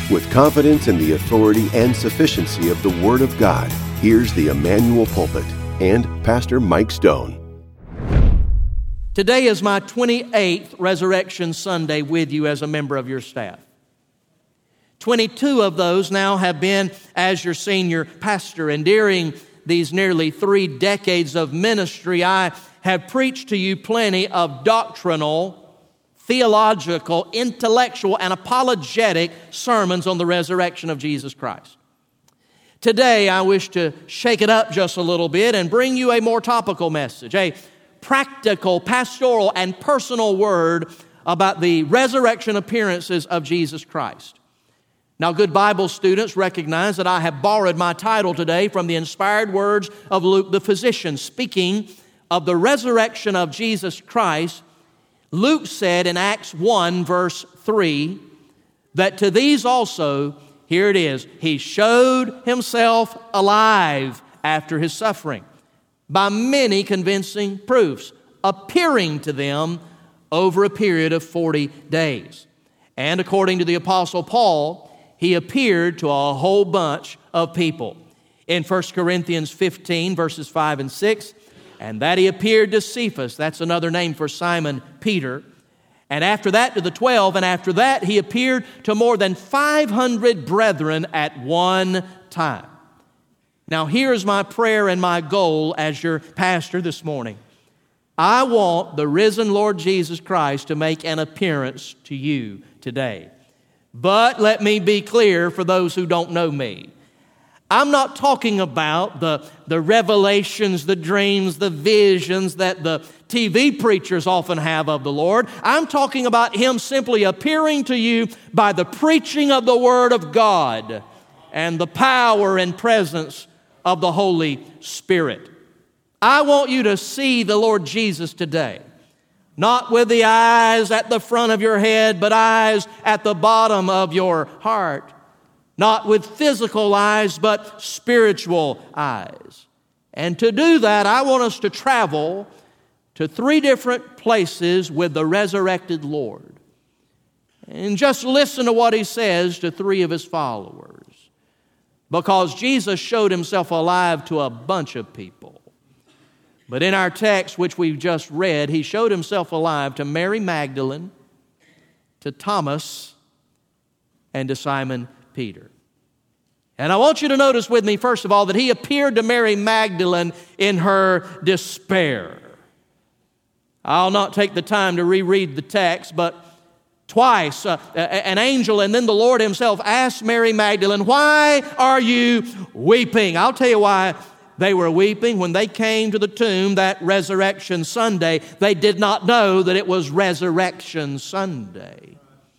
With confidence in the authority and sufficiency of the Word of God, here's the Emmanuel Pulpit and Pastor Mike Stone. Today is my 28th Resurrection Sunday with you as a member of your staff. 22 of those now have been as your senior pastor, and during these nearly 3 decades of ministry, I have preached to you plenty of doctrinal, theological, intellectual, and apologetic sermons on the resurrection of Jesus Christ. Today, I wish to shake it up just a little bit and bring you a more topical message, a practical, pastoral, and personal word about the resurrection appearances of Jesus Christ. Now, good Bible students recognize that I have borrowed my title today from the inspired words of Luke the physician. Speaking of the resurrection of Jesus Christ, Luke said in Acts 1, verse 3, that to these also, here it is, he showed himself alive after his suffering by many convincing proofs, appearing to them over a period of 40 days. And according to the Apostle Paul, he appeared to a whole bunch of people. In 1 Corinthians 15, verses 5 and 6, and that he appeared to Cephas, that's another name for Simon Peter, and after that to the 12, and after that he appeared to more than 500 brethren at one time. Now here's my prayer and my goal as your pastor this morning. I want the risen Lord Jesus Christ to make an appearance to you today. But let me be clear for those who don't know me. I'm not talking about the revelations, the dreams, the visions that the TV preachers often have of the Lord. I'm talking about Him simply appearing to you by the preaching of the Word of God and the power and presence of the Holy Spirit. I want you to see the Lord Jesus today, not with the eyes at the front of your head, but eyes at the bottom of your heart. Not with physical eyes, but spiritual eyes. And to do that, I want us to travel to 3 different places with the resurrected Lord. And just listen to what He says to 3 of His followers. Because Jesus showed Himself alive to a bunch of people. But in our text, which we've just read, He showed Himself alive to Mary Magdalene, to Thomas, and to Simon Peter. And I want you to notice with me, first of all, that He appeared to Mary Magdalene in her despair. I'll not take the time to reread the text, but twice an angel and then the Lord Himself asked Mary Magdalene, "Why are you weeping?" I'll tell you why they were weeping. When they came to the tomb that Resurrection Sunday, they did not know that it was Resurrection Sunday.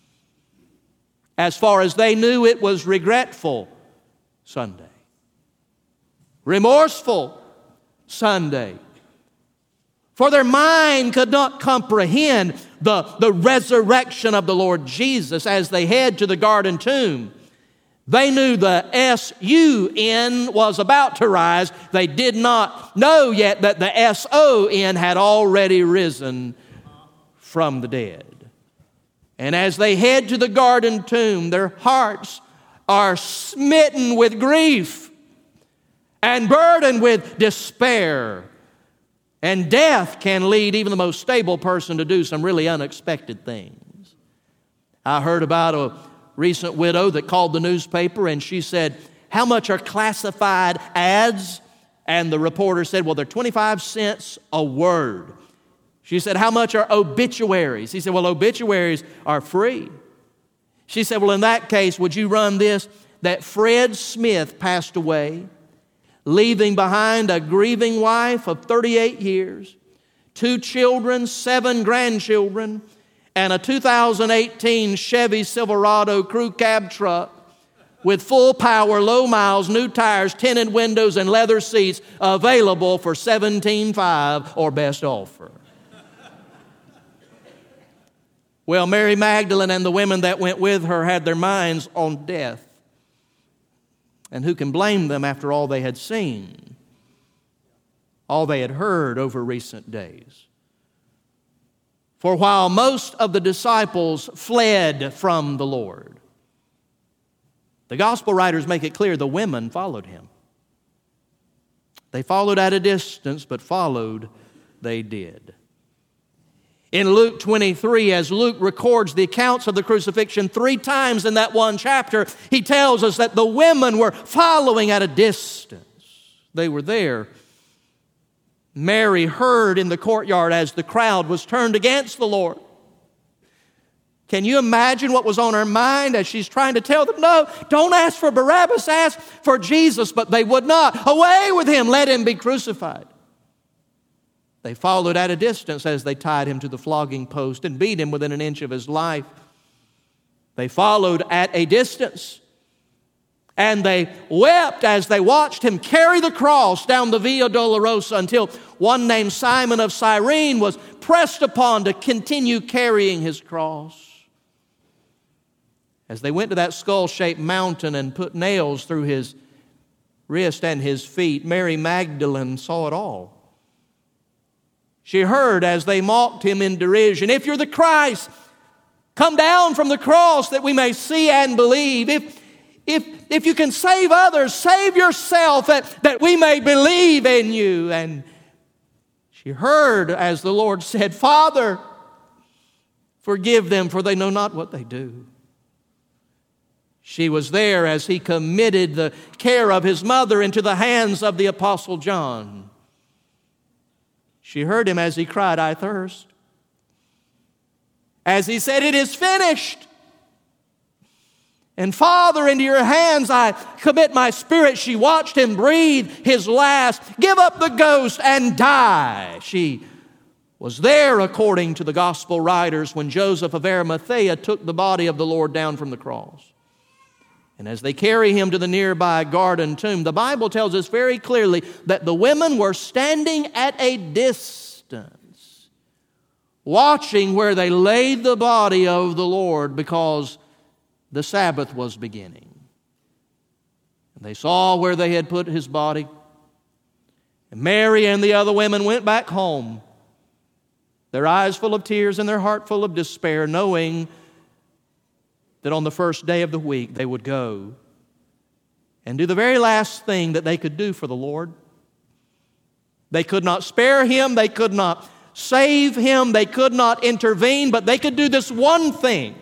As far as they knew, it was Regretful Sunday, Remorseful Sunday. For their mind could not comprehend the resurrection of the Lord Jesus as they head to the garden tomb. They knew the S-U-N was about to rise. They did not know yet that the S-O-N had already risen from the dead. And as they head to the garden tomb, their hearts are smitten with grief and burdened with despair. And death can lead even the most stable person to do some really unexpected things. I heard about a recent widow that called the newspaper and she said, "How much are classified ads?" And the reporter said, "Well, they're 25 cents a word." She said, "How much are obituaries?" He said, "Well, obituaries are free." She said, "Well, in that case, would you run this, that Fred Smith passed away, leaving behind a grieving wife of 38 years, 2 children, 7 grandchildren, and a 2018 Chevy Silverado crew cab truck with full power, low miles, new tires, tinted windows, and leather seats available for $17.5 or best offer." Well, Mary Magdalene and the women that went with her had their minds on death. And who can blame them after all they had seen, all they had heard over recent days? For while most of the disciples fled from the Lord, The gospel writers make it clear the women followed him. They followed at a distance, but followed they did. In Luke 23, as Luke records the accounts of the crucifixion 3 times in that one chapter, he tells us that the women were following at a distance. They were there. Mary heard in the courtyard as the crowd was turned against the Lord. Can you imagine what was on her mind as she's trying to tell them, no, don't ask for Barabbas, ask for Jesus, but they would not. Away with him, let him be crucified. They followed at a distance as they tied him to the flogging post and beat him within an inch of his life. They followed at a distance, and they wept as they watched him carry the cross down the Via Dolorosa until one named Simon of Cyrene was pressed upon to continue carrying his cross. As they went to that skull-shaped mountain and put nails through his wrist and his feet, Mary Magdalene saw it all. She heard as they mocked him in derision, "If you're the Christ, come down from the cross that we may see and believe. If you can save others, save yourself that we may believe in you." And she heard as the Lord said, "Father, forgive them, for they know not what they do." She was there as he committed the care of his mother into the hands of the Apostle John. She heard him as he cried, "I thirst." As he said, "It is finished." And Father, into your hands I commit my spirit. She watched him breathe his last, give up the ghost and die. She was there, according to the gospel writers, when Joseph of Arimathea took the body of the Lord down from the cross. And as they carry him to the nearby garden tomb, the Bible tells us very clearly that the women were standing at a distance, watching where they laid the body of the Lord, because the Sabbath was beginning. And they saw where they had put his body. And Mary and the other women went back home, their eyes full of tears and their heart full of despair, knowing that on the first day of the week they would go and do the very last thing that they could do for the Lord. They could not spare him, they could not save him, they could not intervene, but they could do this one thing.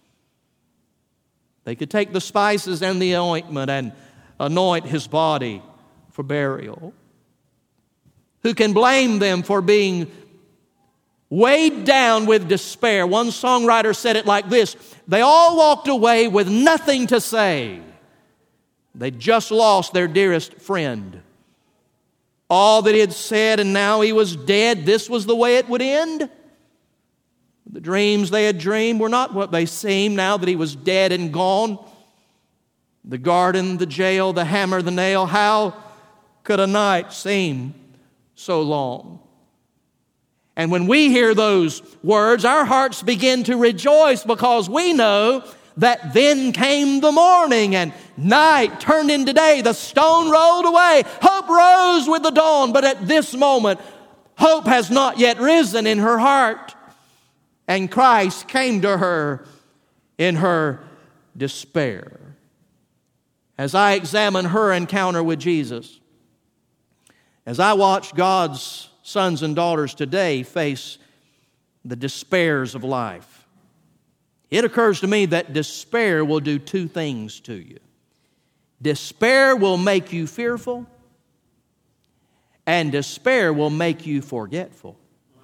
They could take the spices and the ointment and anoint his body for burial. Who can blame them for being weighed down with despair? One songwriter said it like this: they all walked away with nothing to say. They just lost their dearest friend. All that he had said, and now he was dead. This was the way it would end. The dreams they had dreamed were not what they seemed now that he was dead and gone. The garden, the jail, the hammer, the nail. How could a night seem so long? And when we hear those words, our hearts begin to rejoice, because we know that then came the morning and night turned into day. The stone rolled away. Hope rose with the dawn. But at this moment, hope has not yet risen in her heart. And Christ came to her in her despair. As I examine her encounter with Jesus, as I watch God's sons and daughters today face the despairs of life, it occurs to me that despair will do 2 things to you. Despair will make you fearful, and despair will make you forgetful.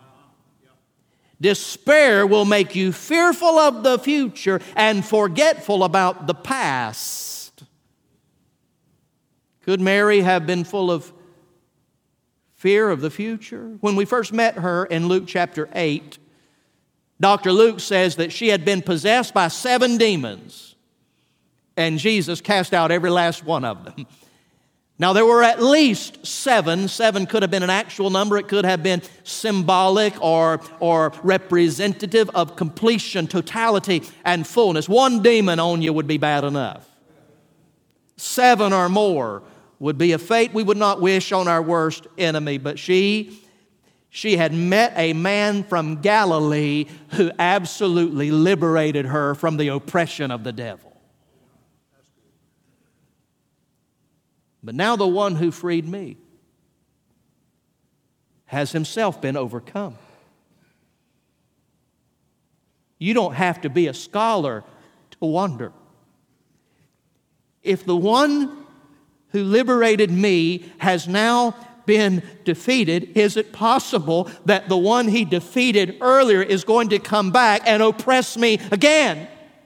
Despair will make you fearful of the future and forgetful about the past. Could Mary have been full of fear of the future? When we first met her in Luke chapter 8, Dr. Luke says that she had been possessed by 7 demons, and Jesus cast out every last one of them. Now, there were at least 7. 7 could have been an actual number. It could have been symbolic or representative of completion, totality, and fullness. 1 demon on you would be bad enough. 7 or more would be a fate we would not wish on our worst enemy. But she had met a man from Galilee who absolutely liberated her from the oppression of the devil. But now the one who freed me has himself been overcome. You don't have to be a scholar to wonder. If the one who liberated me has now been defeated, is it possible that the one he defeated earlier is going to come back and oppress me again?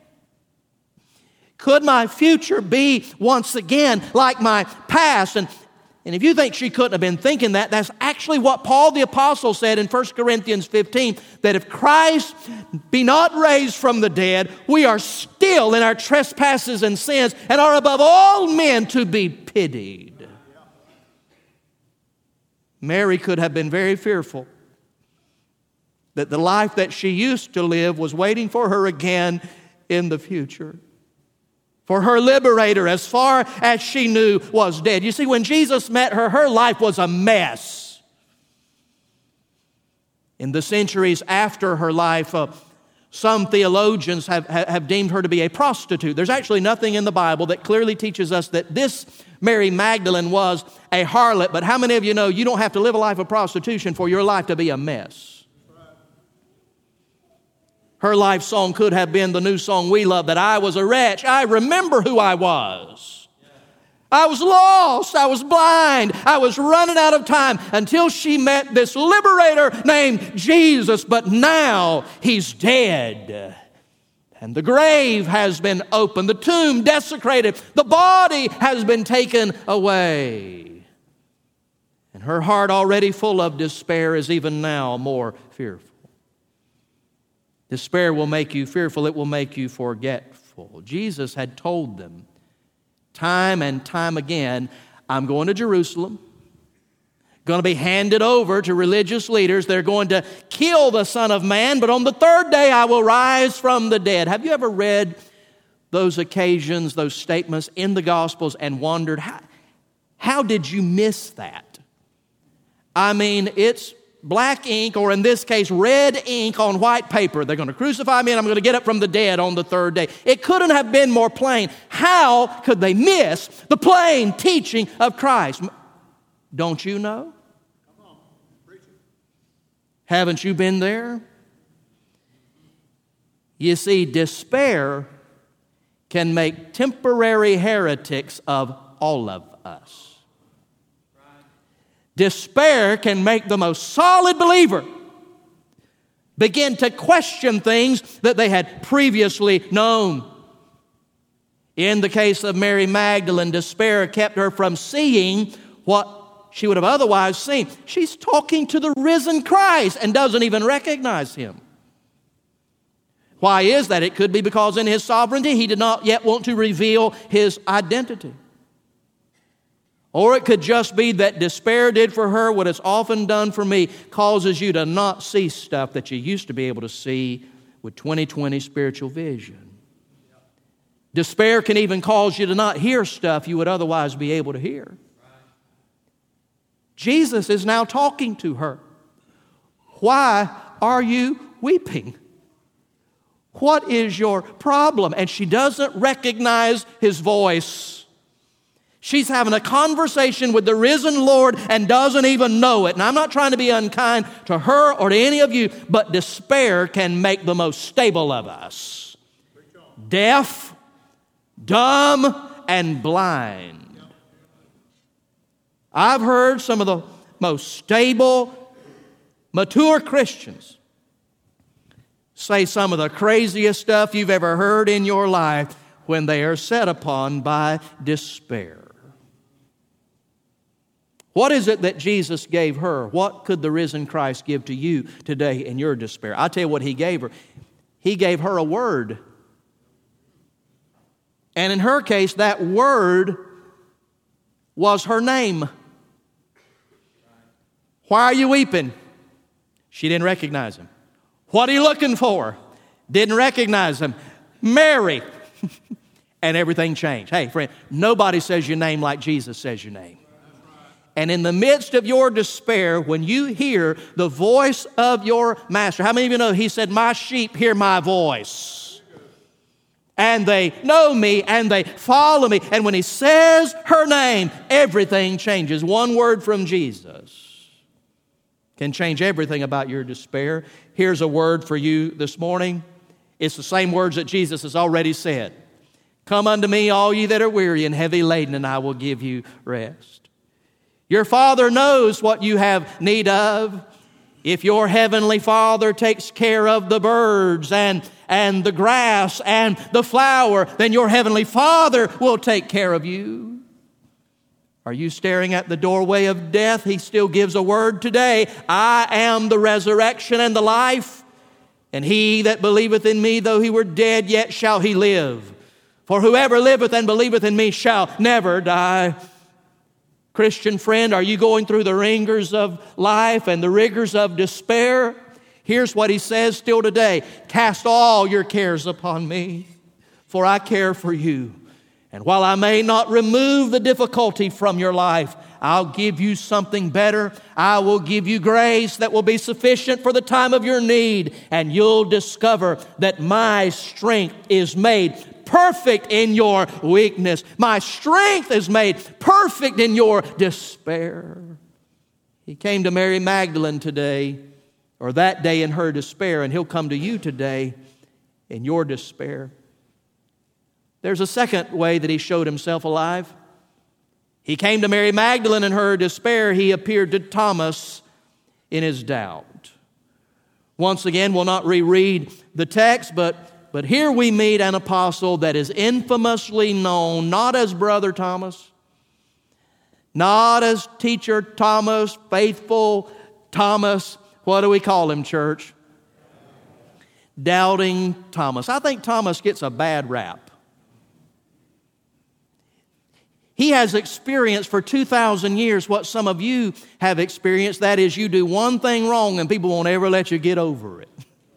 Could my future be once again like my past? And if you think she couldn't have been thinking that, that's actually what Paul the Apostle said in 1 Corinthians 15, that if Christ be not raised from the dead, we are still in our trespasses and sins and are above all men to be pitied. Mary could have been very fearful that the life that she used to live was waiting for her again in the future. For her liberator, as far as she knew, was dead. You see, when Jesus met her, her life was a mess. In the centuries after her life, some theologians have deemed her to be a prostitute. There's actually nothing in the Bible that clearly teaches us that this Mary Magdalene was a harlot. But how many of you know you don't have to live a life of prostitution for your life to be a mess? Her life song could have been the new song we love, that I was a wretch. I remember who I was. I was lost. I was blind. I was running out of time until she met this liberator named Jesus. But now he's dead. And the grave has been opened. The tomb desecrated. The body has been taken away. And her heart, already full of despair, is even now more fearful. Despair will make you fearful. It will make you forgetful. Jesus had told them time and time again, I'm going to Jerusalem, going to be handed over to religious leaders. They're going to kill the Son of Man, but on the third day I will rise from the dead. Have you ever read those occasions, those statements in the Gospels and wondered, how did you miss that? I mean, it's black ink, or in this case, red ink on white paper. They're going to crucify me and I'm going to get up from the dead on the third day. It couldn't have been more plain. How could they miss the plain teaching of Christ? Don't you know? Come on, preach it. Haven't you been there? You see, despair can make temporary heretics of all of us. Despair can make the most solid believer begin to question things that they had previously known. In the case of Mary Magdalene, despair kept her from seeing what she would have otherwise seen. She's talking to the risen Christ and doesn't even recognize him. Why is that? It could be because in his sovereignty he did not yet want to reveal his identity. Or it could just be that despair did for her what it's often done for me, causes you to not see stuff that you used to be able to see with 20/20 spiritual vision. Despair can even cause you to not hear stuff you would otherwise be able to hear. Jesus is now talking to her. Why are you weeping? What is your problem? And she doesn't recognize his voice. She's having a conversation with the risen Lord and doesn't even know it. And I'm not trying to be unkind to her or to any of you, but despair can make the most stable of us deaf, dumb, and blind. I've heard some of the most stable, mature Christians say some of the craziest stuff you've ever heard in your life when they are set upon by despair. What is it that Jesus gave her? What could the risen Christ give to you today in your despair? I'll tell you what he gave her. He gave her a word. And in her case, that word was her name. Why are you weeping? She didn't recognize him. What are you looking for? Didn't recognize him. Mary. And everything changed. Hey, friend, nobody says your name like Jesus says your name. And in the midst of your despair, when you hear the voice of your master, how many of you know he said, my sheep hear my voice? and they know me, and they follow me. And when he says her name, everything changes. One word from Jesus can change everything about your despair. Here's a word for you this morning. It's the same words that Jesus has already said. Come unto me, all ye that are weary and heavy laden, and I will give you rest. Your Father knows what you have need of. If your heavenly Father takes care of the birds and the grass and the flower, then your heavenly Father will take care of you. Are you staring at the doorway of death? He still gives a word today. I am the resurrection and the life. And he that believeth in me, though he were dead, yet shall he live. For whoever liveth and believeth in me shall never die. Christian friend, are you going through the ringers of life and the rigors of despair? Here's what he says still today. Cast all your cares upon me, for I care for you. And while I may not remove the difficulty from your life, I'll give you something better. I will give you grace that will be sufficient for the time of your need. And you'll discover that my strength is made perfect in your weakness. My strength is made perfect in your despair. He came to Mary Magdalene today, or that day in her despair, and he'll come to you today in your despair. There's a second way that he showed himself alive. He came to Mary Magdalene in her despair. He appeared to Thomas in his doubt. Once again, we'll not reread the text, but here we meet an apostle that is infamously known not as Brother Thomas, not as Teacher Thomas, Faithful Thomas. What do we call him, church? Doubting Thomas. I think Thomas gets a bad rap. He has experienced for 2,000 years what some of you have experienced. That is, you do one thing wrong and people won't ever let you get over it.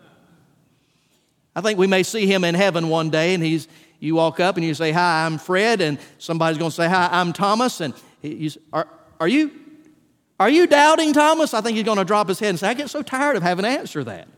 I think we may see him in heaven one day, and you walk up and you say, "Hi, I'm Fred," and somebody's going to say, "Hi, I'm Thomas," and are you doubting Thomas? I think he's going to drop his head and say, "I get so tired of having to answer that."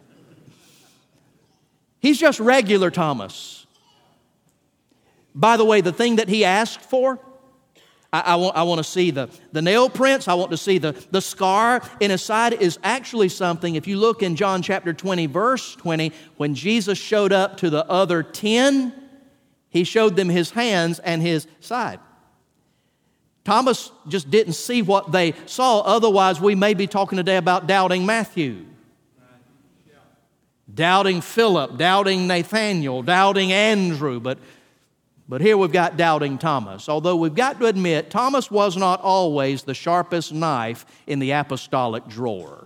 He's just regular Thomas. By the way, the thing that he asked for, I want to see the nail prints. I want to see the scar in his side is actually something. If you look in John chapter 20, verse 20, when Jesus showed up to the other 10, he showed them his hands and his side. Thomas just didn't see what they saw. Otherwise, we may be talking today about doubting Matthew, doubting Philip, doubting Nathaniel, doubting Andrew, but here we've got doubting Thomas. Although we've got to admit, Thomas was not always the sharpest knife in the apostolic drawer.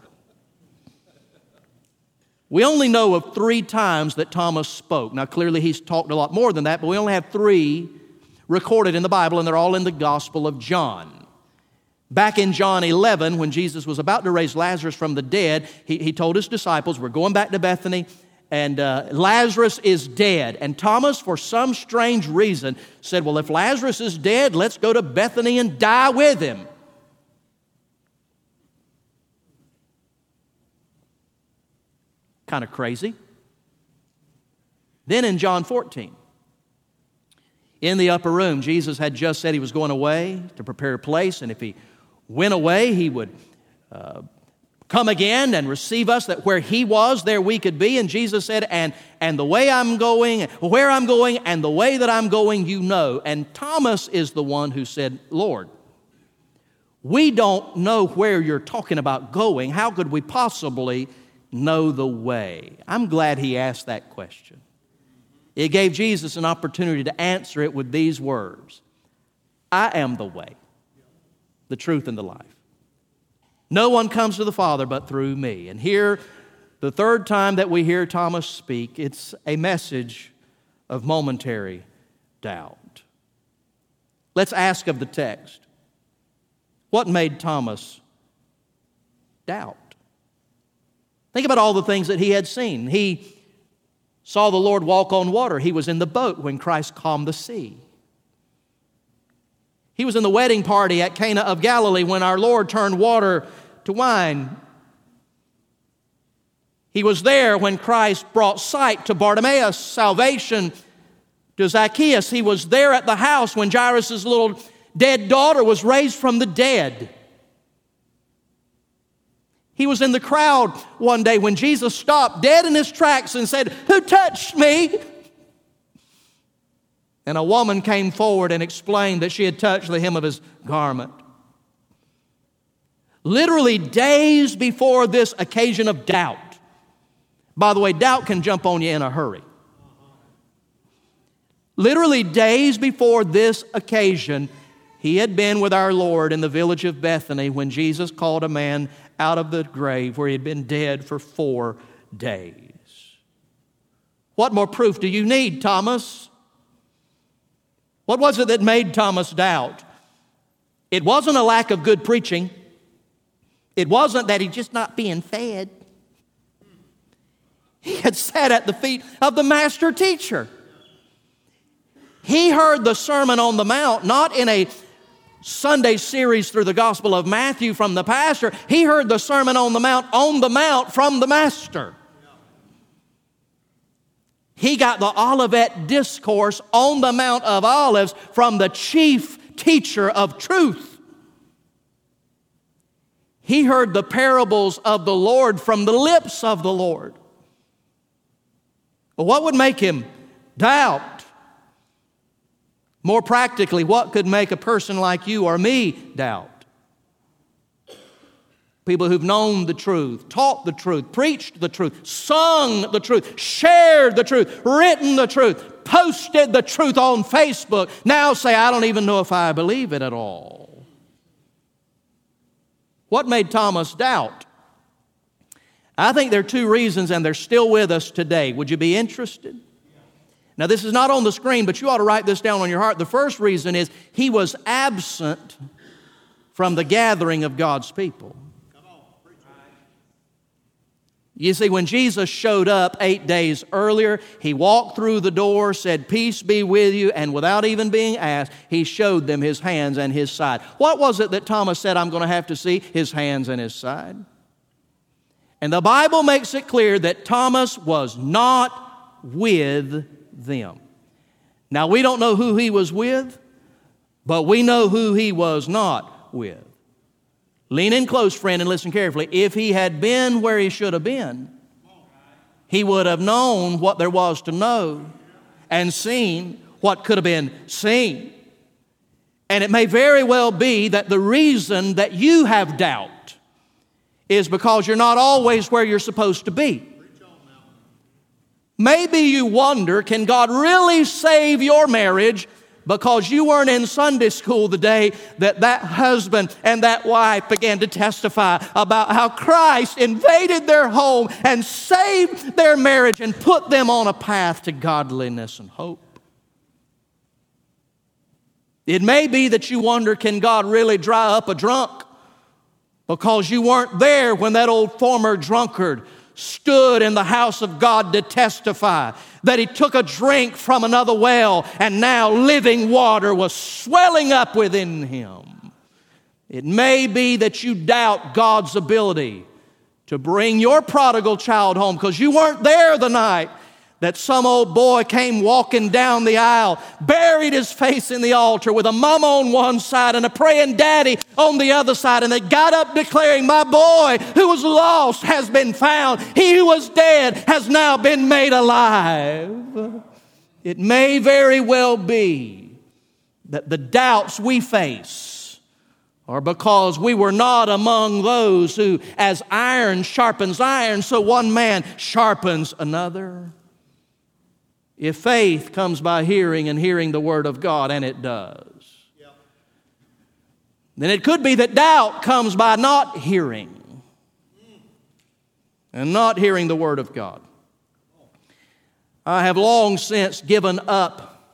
We only know of 3 times that Thomas spoke. Now, clearly he's talked a lot more than that, but we only have 3 recorded in the Bible, and they're all in the Gospel of John. Back in John 11, when Jesus was about to raise Lazarus from the dead, he told his disciples, "We're going back to Bethany, and Lazarus is dead." And Thomas, for some strange reason, said, "Well, if Lazarus is dead, let's go to Bethany and die with him." Kind of crazy. Then in John 14, in the upper room, Jesus had just said he was going away to prepare a place, and if he went away, he would come again and receive us, that where he was, there we could be. And Jesus said, and the way I'm going, where I'm going, and the way that I'm going, you know. And Thomas is the one who said, "Lord, we don't know where you're talking about going. How could we possibly know the way?" I'm glad he asked that question. It gave Jesus an opportunity to answer it with these words: "I am the way, the truth, and the life. No one comes to the Father but through me." And here, the third time that we hear Thomas speak, it's a message of momentary doubt. Let's ask of the text, what made Thomas doubt? Think about all the things that he had seen. He saw the Lord walk on water. He was in the boat when Christ calmed the sea. He was in the wedding party at Cana of Galilee when our Lord turned water to wine. He was there when Christ brought sight to Bartimaeus, salvation to Zacchaeus. He was there at the house when Jairus' little dead daughter was raised from the dead. He was in the crowd one day when Jesus stopped dead in his tracks and said, "Who touched me?" And a woman came forward and explained that she had touched the hem of his garment. Literally days before this occasion of doubt. By the way, doubt can jump on you in a hurry. Literally days before this occasion, he had been with our Lord in the village of Bethany when Jesus called a man out of the grave where he had been dead for 4 days. What more proof do you need, Thomas? What was it that made Thomas doubt? It wasn't a lack of good preaching. It wasn't that he's just not being fed. He had sat at the feet of the master teacher. He heard the Sermon on the Mount, not in a Sunday series through the Gospel of Matthew from the pastor. He heard the Sermon on the Mount from the master. He got the Olivet Discourse on the Mount of Olives from the chief teacher of truth. He heard the parables of the Lord from the lips of the Lord. But what would make him doubt? More practically, what could make a person like you or me doubt? People who've known the truth, taught the truth, preached the truth, sung the truth, shared the truth, written the truth, posted the truth on Facebook, now say, "I don't even know if I believe it at all." What made Thomas doubt? I think there are 2 reasons, and they're still with us today. Would you be interested? Now, this is not on the screen, but you ought to write this down on your heart. The first reason is he was absent from the gathering of God's people. You see, when Jesus showed up 8 days earlier, he walked through the door, said, "Peace be with you," and without even being asked, he showed them his hands and his side. What was it that Thomas said, "I'm going to have to see his hands and his side"? And the Bible makes it clear that Thomas was not with them. Now, we don't know who he was with, but we know who he was not with. Lean in close, friend, and listen carefully. If he had been where he should have been, he would have known what there was to know and seen what could have been seen. And it may very well be that the reason that you have doubt is because you're not always where you're supposed to be. Maybe you wonder, can God really save your marriage because you weren't in Sunday school the day that husband and that wife began to testify about how Christ invaded their home and saved their marriage and put them on a path to godliness and hope? It may be that you wonder, can God really dry up a drunk because you weren't there when that old former drunkard stood in the house of God to testify that he took a drink from another well and now living water was swelling up within him. It may be that you doubt God's ability to bring your prodigal child home because you weren't there the night that some old boy came walking down the aisle, buried his face in the altar with a mama on one side and a praying daddy on the other side, and they got up declaring, "My boy who was lost has been found. He who was dead has now been made alive." It may very well be that the doubts we face are because we were not among those who, as iron sharpens iron, so one man sharpens another. If faith comes by hearing and hearing the Word of God, and it does, then it could be that doubt comes by not hearing and not hearing the Word of God. I have long since given up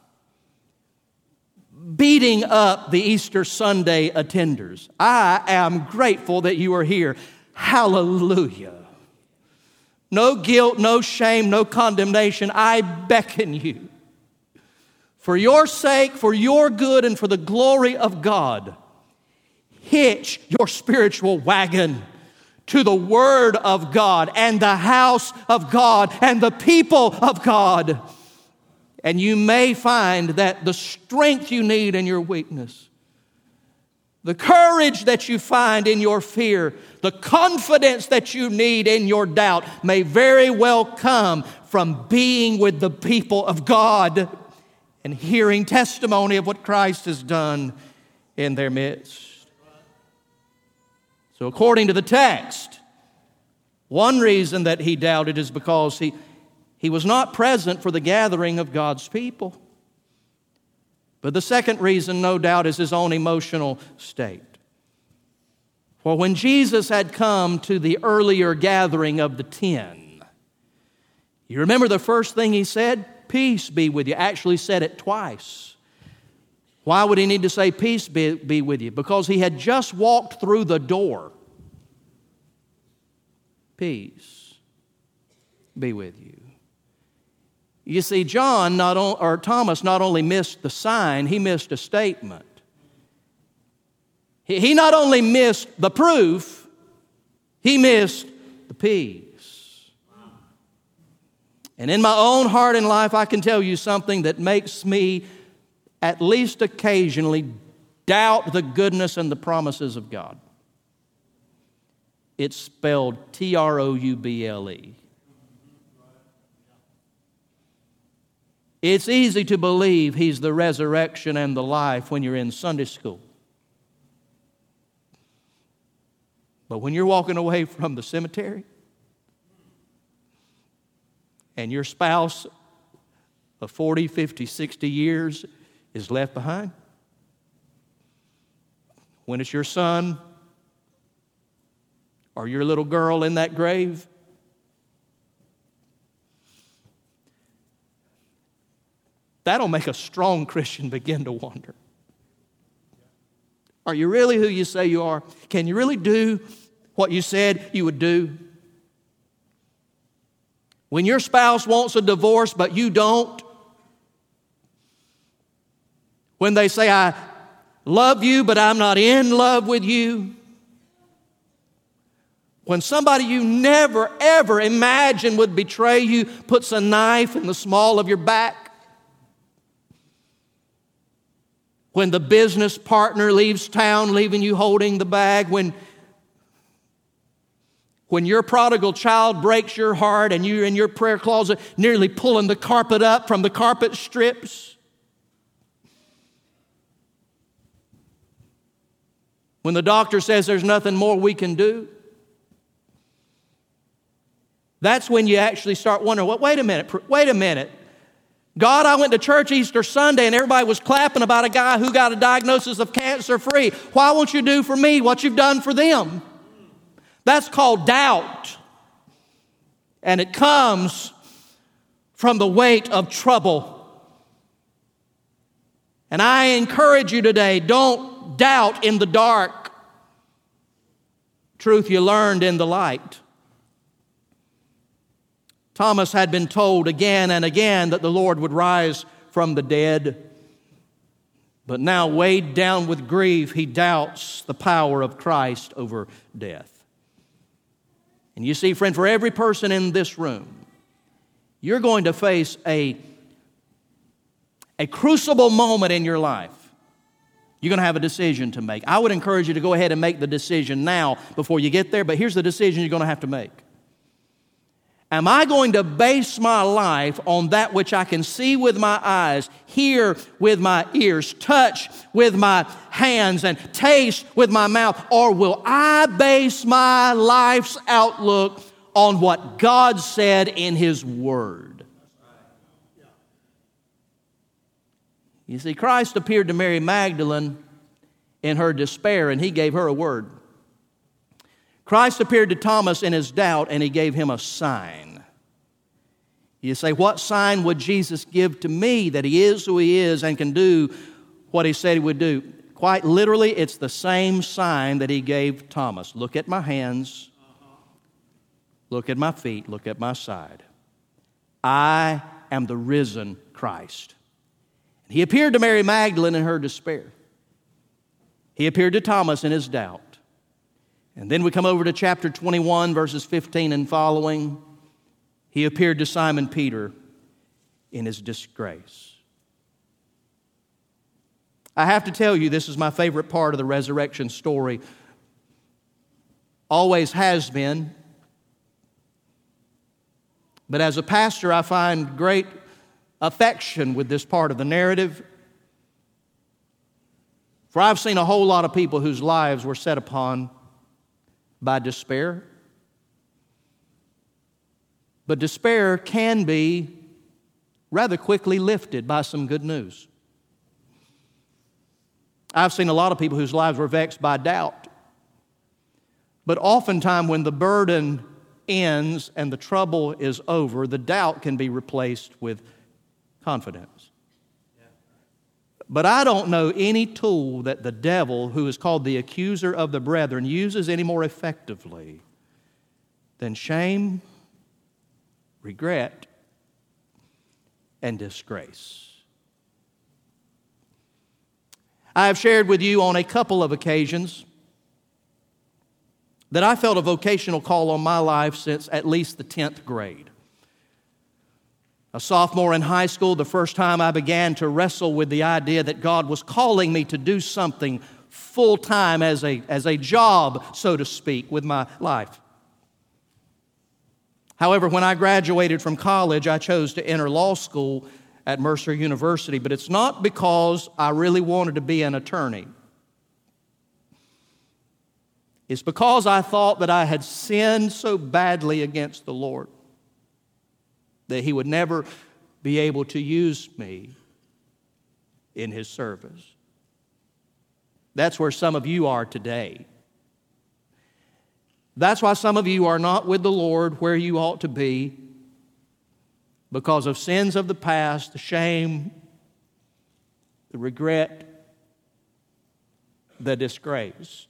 beating up the Easter Sunday attenders. I am grateful that you are here. Hallelujah. No guilt, no shame, no condemnation. I beckon you. For your sake, for your good, and for the glory of God, hitch your spiritual wagon to the Word of God and the house of God and the people of God. And you may find that the strength you need in your weakness, the courage that you find in your fear, the confidence that you need in your doubt may very well come from being with the people of God and hearing testimony of what Christ has done in their midst. So according to the text, one reason that he doubted is because he was not present for the gathering of God's people. But the second reason, no doubt, is his own emotional state. For when Jesus had come to the earlier gathering of the 10, you remember the first thing he said? Peace be with you. Actually said it twice. Why would he need to say peace be with you? Because he had just walked through the door. Peace be with you. You see, Thomas not only missed the sign, he missed a statement. He not only missed the proof, he missed the peace. And in my own heart and life, I can tell you something that makes me, at least occasionally, doubt the goodness and the promises of God. It's spelled Trouble. It's easy to believe He's the resurrection and the life when you're in Sunday school. But when you're walking away from the cemetery and your spouse of 40, 50, 60 years is left behind, when it's your son or your little girl in that grave, that'll make a strong Christian begin to wonder. Are you really who you say you are? Can you really do what you said you would do? When your spouse wants a divorce but you don't, when they say, I love you but I'm not in love with you, when somebody you never ever imagined would betray you puts a knife in the small of your back, when the business partner leaves town, leaving you holding the bag, when your prodigal child breaks your heart and you're in your prayer closet nearly pulling the carpet up from the carpet strips, when the doctor says there's nothing more we can do, that's when you actually start wondering, well, wait a minute. God, I went to church Easter Sunday and everybody was clapping about a guy who got a diagnosis of cancer-free. Why won't you do for me what you've done for them? That's called doubt. And it comes from the weight of trouble. And I encourage you today, don't doubt in the dark. Truth you learned in the light. Thomas had been told again and again that the Lord would rise from the dead. But now, weighed down with grief, he doubts the power of Christ over death. And you see, friend, for every person in this room, you're going to face a crucible moment in your life. You're going to have a decision to make. I would encourage you to go ahead and make the decision now before you get there, but here's the decision you're going to have to make. Am I going to base my life on that which I can see with my eyes, hear with my ears, touch with my hands, and taste with my mouth? Or will I base my life's outlook on what God said in His Word? You see, Christ appeared to Mary Magdalene in her despair, and He gave her a word. Christ appeared to Thomas in his doubt, and He gave him a sign. You say, what sign would Jesus give to me that He is who He is and can do what He said He would do? Quite literally, it's the same sign that He gave Thomas. Look at my hands. Look at my feet. Look at my side. I am the risen Christ. He appeared to Mary Magdalene in her despair. He appeared to Thomas in his doubt. And then we come over to chapter 21, verses 15 and following. He appeared to Simon Peter. in his disgrace. I have to tell you, this is my favorite part of the resurrection story. Always has been. But as a pastor, I find great affection with this part of the narrative. For I've seen a whole lot of people whose lives were set upon by despair. But despair can be rather quickly lifted by some good news. I've seen a lot of people whose lives were vexed by doubt. But oftentimes when the burden ends and the trouble is over, the doubt can be replaced with confidence. But I don't know any tool that the devil, who is called the accuser of the brethren, uses any more effectively than shame, regret, and disgrace. I have shared with you on a couple of occasions that I felt a vocational call on my life since at least the 10th grade. A sophomore in high school, the first time I began to wrestle with the idea that God was calling me to do something full-time as a job, so to speak, with my life. However, when I graduated from college, I chose to enter law school at Mercer University, but it's not because I really wanted to be an attorney. It's because I thought that I had sinned so badly against the Lord that He would never be able to use me in His service. That's where some of you are today. That's why some of you are not with the Lord where you ought to be, because of sins of the past, the shame, the regret, the disgrace.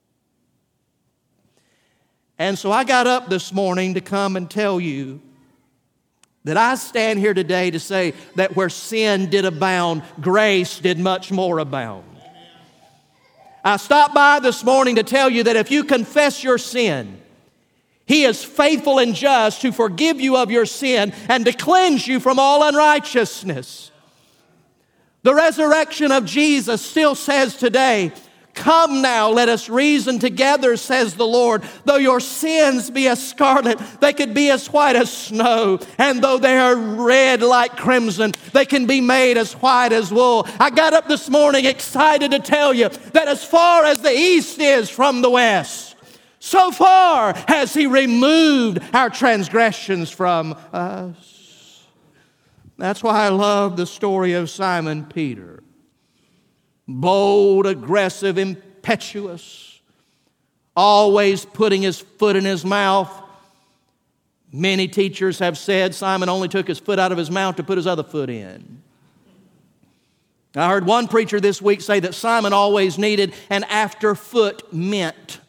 And so I got up this morning to come and tell you that I stand here today to say that where sin did abound, grace did much more abound. I stopped by this morning to tell you that if you confess your sin, He is faithful and just to forgive you of your sin and to cleanse you from all unrighteousness. The resurrection of Jesus still says today, "Come now, let us reason together, says the Lord. Though your sins be as scarlet, they could be as white as snow. And though they are red like crimson, they can be made as white as wool." I got up this morning excited to tell you that as far as the east is from the west, so far has He removed our transgressions from us. That's why I love the story of Simon Peter. Bold, aggressive, impetuous, always putting his foot in his mouth. Many teachers have said Simon only took his foot out of his mouth to put his other foot in. I heard one preacher this week say that Simon always needed an after-foot mint.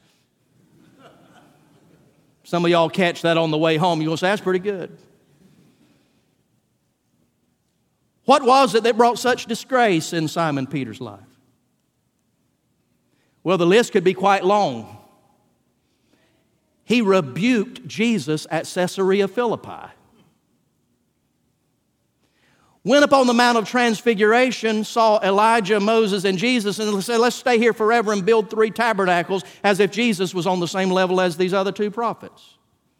Some of y'all catch that on the way home. You're going to say, that's pretty good. What was it that brought such disgrace in Simon Peter's life? Well, the list could be quite long. He rebuked Jesus at Caesarea Philippi. Went up on the Mount of Transfiguration, saw Elijah, Moses, and Jesus, and said, let's stay here forever and build 3 tabernacles, as if Jesus was on the same level as these other 2 prophets.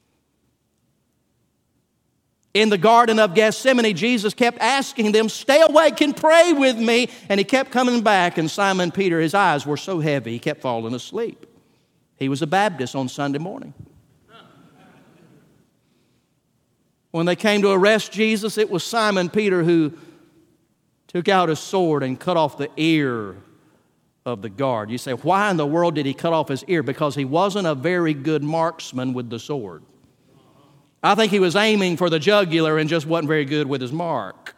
In the Garden of Gethsemane, Jesus kept asking them, stay awake and pray with me. And He kept coming back, and Simon Peter, his eyes were so heavy, he kept falling asleep. He was a Baptist on Sunday morning. When they came to arrest Jesus, it was Simon Peter who took out his sword and cut off the ear of the guard. You say, why in the world did he cut off his ear? Because he wasn't a very good marksman with the sword. I think he was aiming for the jugular and just wasn't very good with his mark.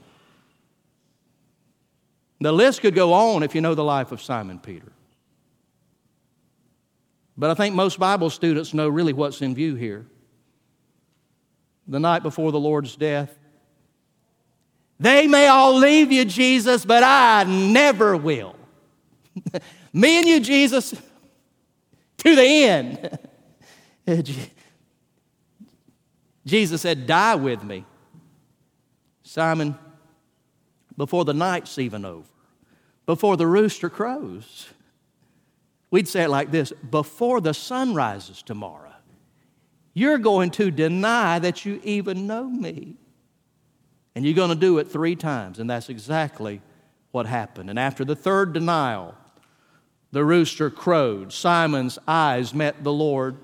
The list could go on if you know the life of Simon Peter. But I think most Bible students know really what's in view here. The night before the Lord's death, they may all leave you, Jesus, but I never will. Me and you, Jesus, to the end. Jesus said, die with me. Simon, before the night's even over, before the rooster crows, we'd say it like this: before the sun rises tomorrow, you're going to deny that you even know me. And you're going to do it 3 times. And that's exactly what happened. And after the third denial, the rooster crowed. Simon's eyes met the Lord,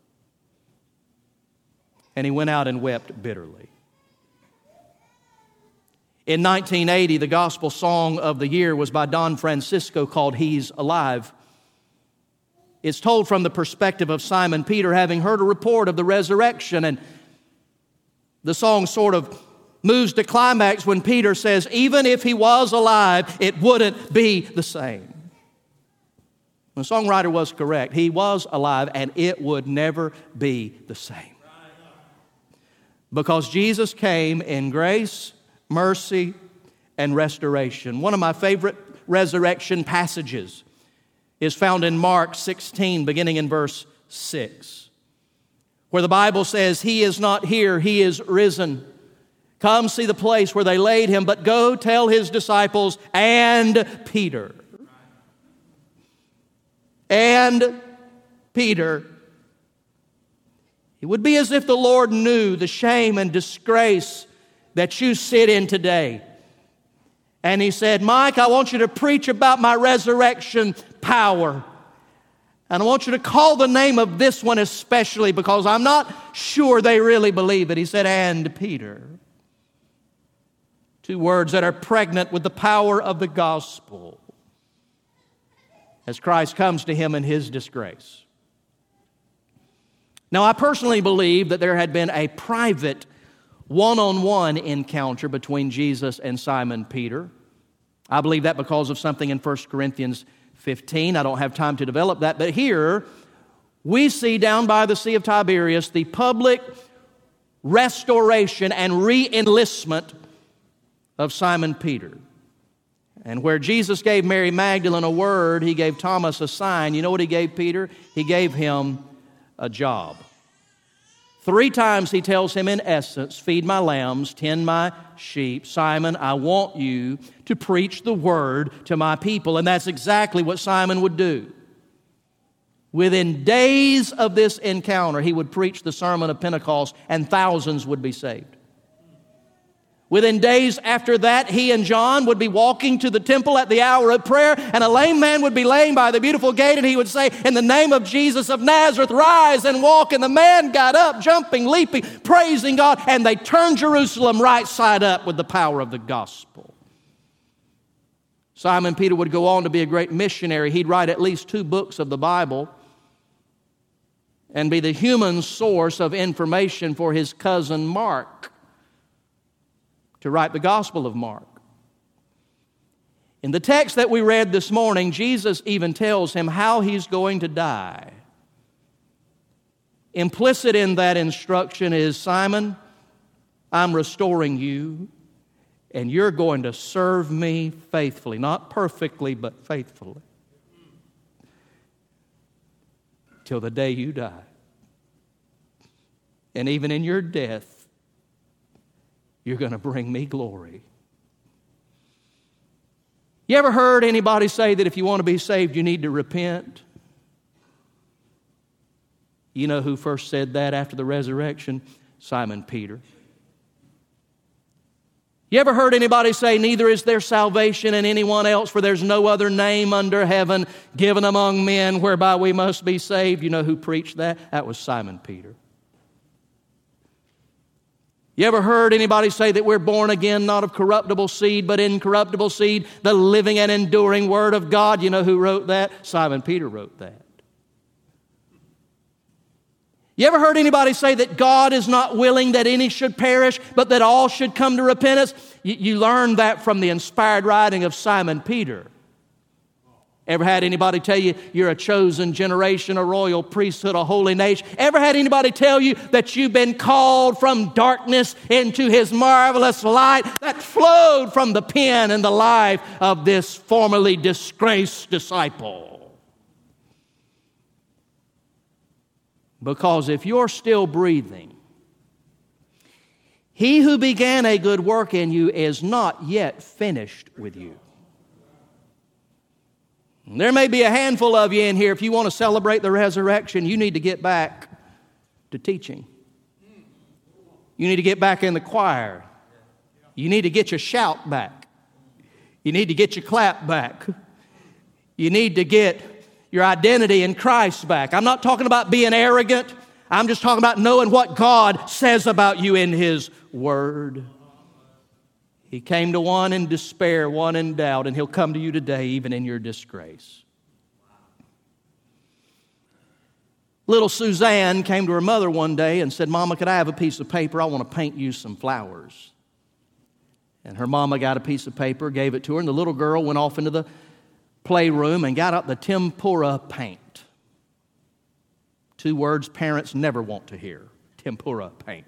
and he went out and wept bitterly. In 1980, the gospel song of the year was by Don Francisco called "He's Alive." It's told from the perspective of Simon Peter having heard a report of the resurrection, and the song sort of moves to climax when Peter says, even if he was alive, it wouldn't be the same. The songwriter was correct. He was alive, and it would never be the same. Because Jesus came in grace, mercy, and restoration. One of my favorite resurrection passages is found in Mark 16, beginning in verse 6, where the Bible says, He is not here, He is risen. Come see the place where they laid Him, but go tell His disciples and Peter. And Peter. It would be as if the Lord knew the shame and disgrace that you sit in today. And He said, Mike, I want you to preach about my resurrection power. And I want you to call the name of this one especially, because I'm not sure they really believe it. He said, and Peter. 2 words that are pregnant with the power of the gospel as Christ comes to him in his disgrace. Now, I personally believe that there had been a private one-on-one encounter between Jesus and Simon Peter. I believe that because of something in 1 Corinthians 15. I don't have time to develop that, but here we see down by the Sea of Tiberias the public restoration and re-enlistment of Simon Peter. And where Jesus gave Mary Magdalene a word, He gave Thomas a sign. You know what He gave Peter? He gave him a job. 3 times He tells him in essence, feed my lambs, tend my sheep. Simon, I want you to preach the word to my people. And that's exactly what Simon would do. Within days of this encounter, he would preach the sermon of Pentecost, and thousands would be saved. Within days after that, he and John would be walking to the temple at the hour of prayer, and a lame man would be laying by the beautiful gate, and he would say, in the name of Jesus of Nazareth, rise and walk. And the man got up, jumping, leaping, praising God, and they turned Jerusalem right side up with the power of the gospel. Simon Peter would go on to be a great missionary. He'd write at least 2 books of the Bible and be the human source of information for his cousin Mark to write the Gospel of Mark. In the text that we read this morning, Jesus even tells him how he's going to die. Implicit in that instruction is, Simon, I'm restoring you, and you're going to serve me faithfully. Not perfectly, but faithfully. Till the day you die. And even in your death, you're going to bring me glory. You ever heard anybody say that if you want to be saved, you need to repent? You know who first said that after the resurrection? Simon Peter. You ever heard anybody say, neither is there salvation in anyone else, for there's no other name under heaven given among men whereby we must be saved? You know who preached that? That was Simon Peter. You ever heard anybody say that we're born again, not of corruptible seed, but incorruptible seed, the living and enduring Word of God? You know who wrote that? Simon Peter wrote that. You ever heard anybody say that God is not willing that any should perish, but that all should come to repentance? You learned that from the inspired writing of Simon Peter. Ever had anybody tell you you're a chosen generation, a royal priesthood, a holy nation? Ever had anybody tell you that you've been called from darkness into His marvelous light that flowed from the pen and the life of this formerly disgraced disciple? Because if you're still breathing, He who began a good work in you is not yet finished with you. There may be a handful of you in here, if you want to celebrate the resurrection, you need to get back to teaching. You need to get back in the choir. You need to get your shout back. You need to get your clap back. You need to get your identity in Christ back. I'm not talking about being arrogant. I'm just talking about knowing what God says about you in His Word. He came to one in despair, one in doubt, and He'll come to you today even in your disgrace. Little Suzanne came to her mother one day and said, "Mama, could I have a piece of paper? I want to paint you some flowers." And her mama got a piece of paper, gave it to her, and the little girl went off into the playroom and got out the tempera paint. 2 words parents never want to hear: tempera paint.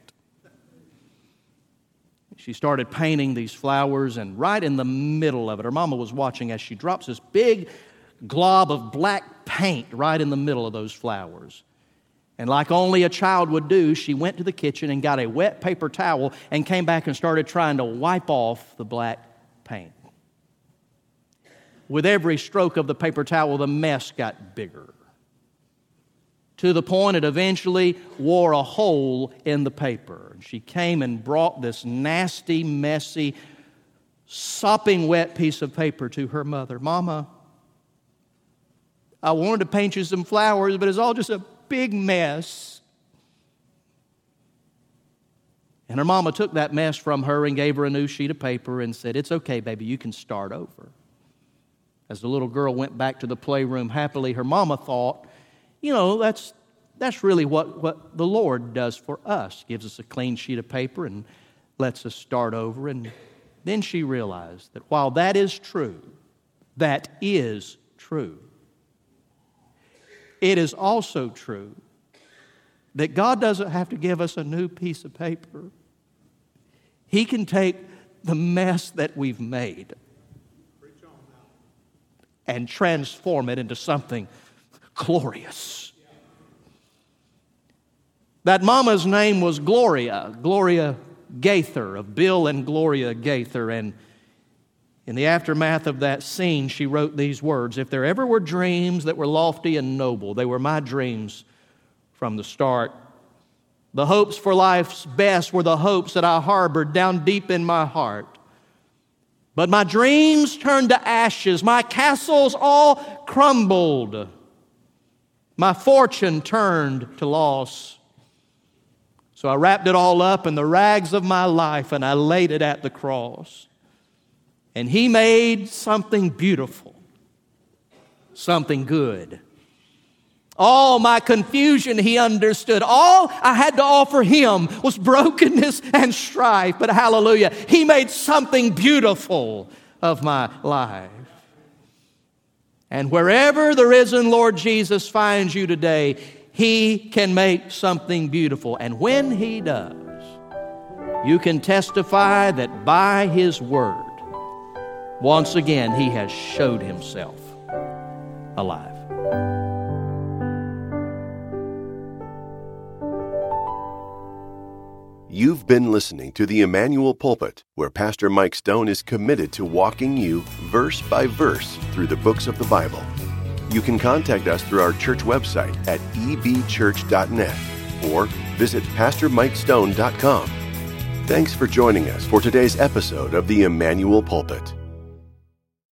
She started painting these flowers, and right in the middle of it, her mama was watching as she drops this big glob of black paint right in the middle of those flowers. And like only a child would do, she went to the kitchen and got a wet paper towel and came back and started trying to wipe off the black paint. With every stroke of the paper towel, the mess got bigger, to the point it eventually wore a hole in the paper. She came and brought this nasty, messy, sopping wet piece of paper to her mother. "Mama, I wanted to paint you some flowers, but it's all just a big mess." And her mama took that mess from her and gave her a new sheet of paper and said, "It's okay, baby, you can start over." As the little girl went back to the playroom happily, her mama thought, that's really what the Lord does for us. Gives us a clean sheet of paper and lets us start over. And then she realized that while that is true, it is also true that God doesn't have to give us a new piece of paper. He can take the mess that we've made and transform it into something glorious. That mama's name was Gloria Gaither, of Bill and Gloria Gaither. And in the aftermath of that scene, she wrote these words: "If there ever were dreams that were lofty and noble, they were my dreams from the start. The hopes for life's best were the hopes that I harbored down deep in my heart. But my dreams turned to ashes, my castles all crumbled, my fortune turned to loss. So I wrapped it all up in the rags of my life and I laid it at the cross. And He made something beautiful, something good. All my confusion He understood. All I had to offer Him was brokenness and strife. But hallelujah, He made something beautiful of my life. And wherever the risen Lord Jesus finds you today, He can make something beautiful. And when He does, you can testify that by His word, once again, He has showed Himself alive. You've been listening to the Emmanuel Pulpit, where Pastor Mike Stone is committed to walking you verse by verse through the books of the Bible. You can contact us through our church website at ebchurch.net or visit pastormikestone.com. Thanks for joining us for today's episode of the Emmanuel Pulpit.